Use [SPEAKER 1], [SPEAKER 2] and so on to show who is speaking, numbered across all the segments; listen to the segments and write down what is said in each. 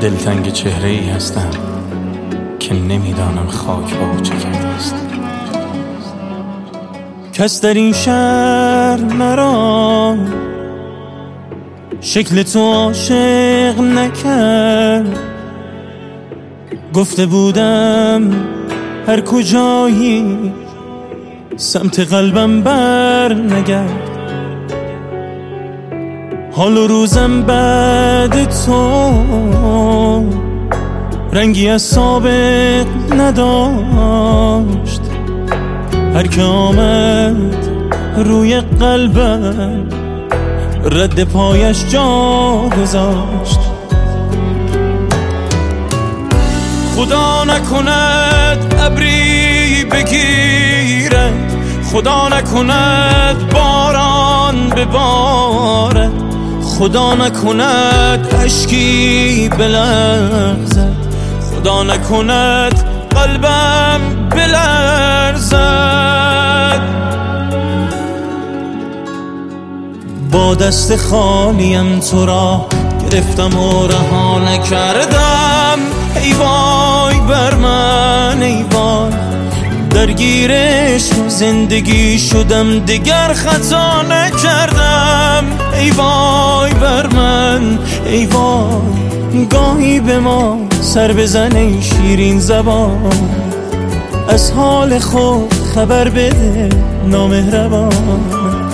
[SPEAKER 1] دلتنگ چهره ای هستم که نمیدانم خاک با چه کرده است. کس در این شهر مرا شکل تو عاشق نکرد. گفته بودم هر کجایی سمت قلبم بر نگرد. حال و روزم بعد تو رنگی از سابق نداشت. هر که آمد روی قلبم رد پایش جا گذاشت. خدا نکند ابری بگیرد، خدا نکند باران ببارد، خدا نکند اشکی بلغزد، خدا نکند قلبم بلرزد. با دست خالیم تو را گرفتم و رها نکردم. ای وای بر من ای وای، درگیر عشق و زندگی شدم دیگر خطا نکردم. ای وای بر من ای وای، گاهی به ما سر بزن ای شیرین زبان، از حال خود خبر بده نامهربان.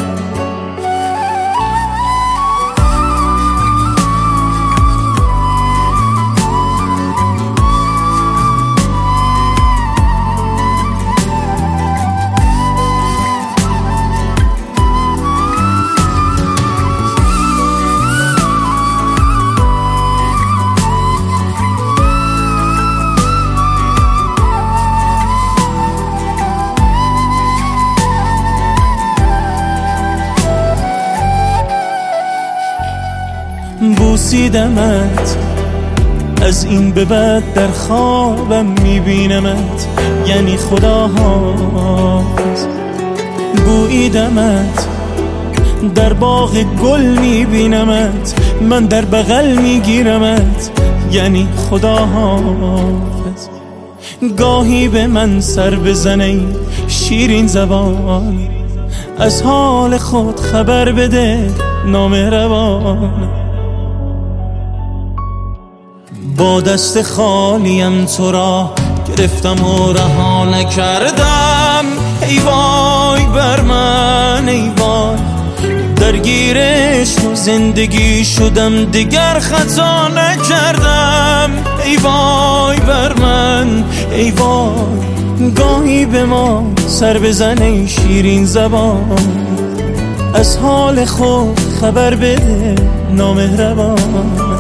[SPEAKER 1] بوسیدمت از این به بعد در خوابم میبینمت، یعنی خدا حافظ. بویدمت در باغ گل میبینمت، من در بغل میگیرمت، یعنی خدا حافظ. گاهی به من سر بزنه شیرین زبان، از حال خود خبر بده نامهربان. با دست خالیم تو را گرفتم و رها نکردم. ای وای بر من ای وای، درگیر عشق و زندگی شدم دیگر خطا نکردم. ای وای بر من ای وای، گاهی به ما سر بزن ای شیرین زبان، از حال خود خبر بده نامهربان.